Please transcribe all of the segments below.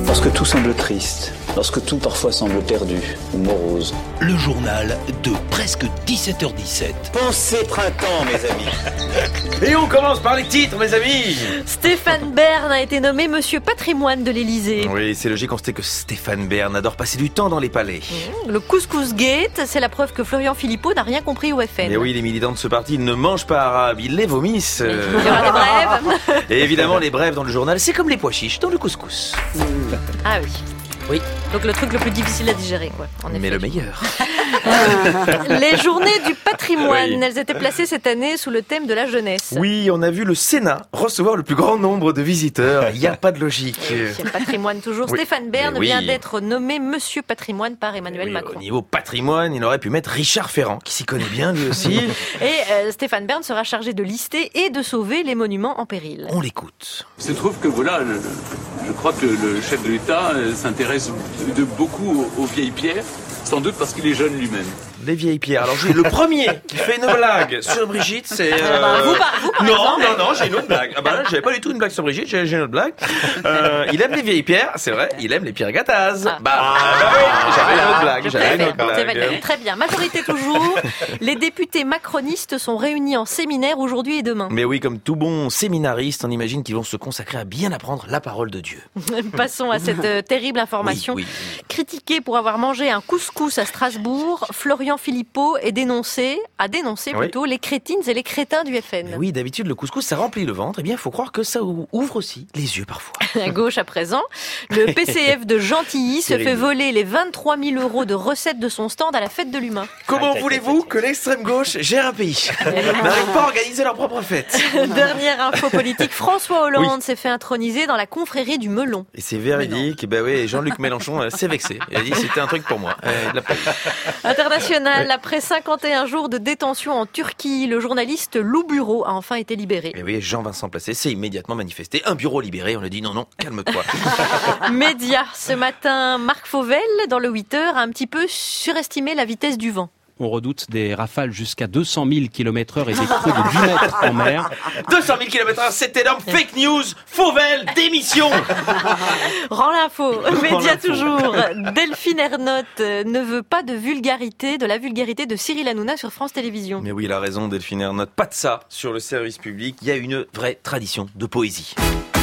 Lorsque tout semble triste, lorsque tout parfois semble perdu ou morose. Le journal de presque 17h17. Pensez printemps, mes amis. Et on commence par les titres, mes amis. Stéphane Bern a été nommé Monsieur Patrimoine de l'Élysée. Oui, c'est logique, on sait que Stéphane Bern adore passer du temps dans les palais. Le couscous gate, c'est la preuve que Florian Philippot n'a rien compris au FN. Et oui, les militants de ce parti ne mangent pas arabe, ils les vomissent. Il y aura des brèves. Et évidemment, les brèves dans le journal, c'est comme les pois chiches dans le couscous. Ah oui. Oui. Donc le truc le plus difficile à digérer, quoi. En effet. Mais le meilleur. Les journées du patrimoine, Oui. elles étaient placées cette année sous le thème de la jeunesse. Oui, on a vu le Sénat recevoir le plus grand nombre de visiteurs. Il n'y a pas de logique. C'est le patrimoine toujours. Oui. Stéphane Bern Mais oui. vient d'être nommé Monsieur Patrimoine par Emmanuel Oui, Macron. au niveau patrimoine, il aurait pu mettre Richard Ferrand, qui s'y connaît bien lui aussi. Et Stéphane Bern sera chargé de lister et de sauver les monuments en péril. On l'écoute. Il se trouve que voilà, je crois que le chef de l'État s'intéresse de beaucoup aux vieilles pierres, sans doute parce qu'il est jeune lui-même. Les vieilles pierres. Alors j'ai le premier qui fait une blague sur Brigitte, c'est... Vous par Non, exemple. non, j'ai une autre blague. Ah bah j'avais pas du tout une blague sur Brigitte, j'ai une autre blague. Il aime les vieilles pierres, c'est vrai, il aime les pierres gattazes. Bah oui, j'avais une autre blague, j'avais une autre C'est validé. blague. Très bien. Majorité toujours. Les députés macronistes sont réunis en séminaire aujourd'hui et demain. Mais oui, comme tout bon séminariste, on imagine qu'ils vont se consacrer à bien apprendre la parole de Dieu. Passons à cette terrible information. Oui. Critiqué pour avoir mangé un couscous à Strasbourg, Florian Philippot a dénoncé plutôt les crétines et les crétins du FN. Mais oui, d'habitude le couscous ça remplit le ventre, et bien il faut croire que ça ouvre aussi les yeux parfois. À gauche à présent, le PCF de Gentilly se fait Terrible. voler les 23 000 € de recettes de son stand à la fête de l'humain. Comment voulez-vous que l'extrême gauche gère un pays? N'arrive pas à organiser leur propre fête. Dernière info politique, François Hollande s'est fait introniser dans la confrérie du melon. Et c'est véridique, ben oui, Jean-Luc Mélenchon s'est vexé. Il a dit c'était un truc pour moi. Il l'a pas dit. International, après 51 jours de détention en Turquie, le journaliste Lou Bureau a enfin été libéré. Et oui, Jean-Vincent Placé s'est immédiatement manifesté. Un bureau libéré, on lui a dit non, calme-toi. Média, ce matin, Marc Fauvel, dans le 8h, a un petit peu surestimé la vitesse du vent. On redoute des rafales jusqu'à 200 000 km/h et des creux de 10 mètres en mer. 200 000 km/h, c'est énorme. Fake news, Fauvel, démission. Rends l'info. Média l'info. toujours. Delphine Ernotte ne veut pas de la vulgarité de Cyril Hanouna sur France Télévisions. Mais oui, il a raison, Delphine Ernotte. Pas de ça sur le service public. Il y a une vraie tradition de poésie.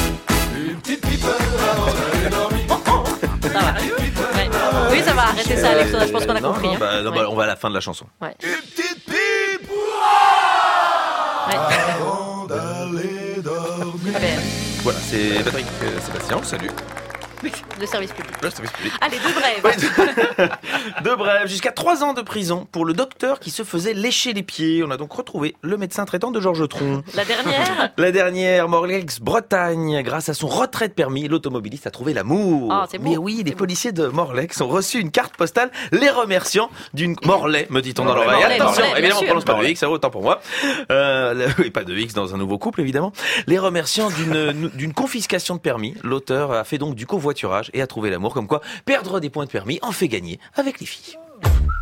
Ça va. Ouais. Oui, ça va. Arrêtez ça, Alexandre. Je pense qu'on a Non, compris. non, hein. bah, Ouais. on va à la fin de la chanson. Ouais. Une petite pipe Ouais. avant d'aller dormir. Ah ben, Voilà, c'est Patrick Sébastien, salut. le service public. Le service public. Allez, deux brèves. De bref, jusqu'à 3 ans de prison pour le docteur qui se faisait lécher les pieds. On a donc retrouvé le médecin traitant de Georges Tron. La dernière. La dernière, Morlex Bretagne. Grâce à son retrait de permis, l'automobiliste a trouvé l'amour. Ah, c'est beau. Mais oui, les policiers de Morlex ont reçu une carte postale les remerciant d'une Morlaix, me dit-on dans l'oreille. Morlaix, Attention, Morlaix, évidemment, on bien prononce pas sûr. de X, ça vaut autant pour moi. Oui, pas de X dans un nouveau couple, évidemment. Les remerciant d'une confiscation de permis. L'auteur a fait donc du covoiturage et a trouvé l'amour, comme quoi perdre des points de permis en fait gagner avec les filles.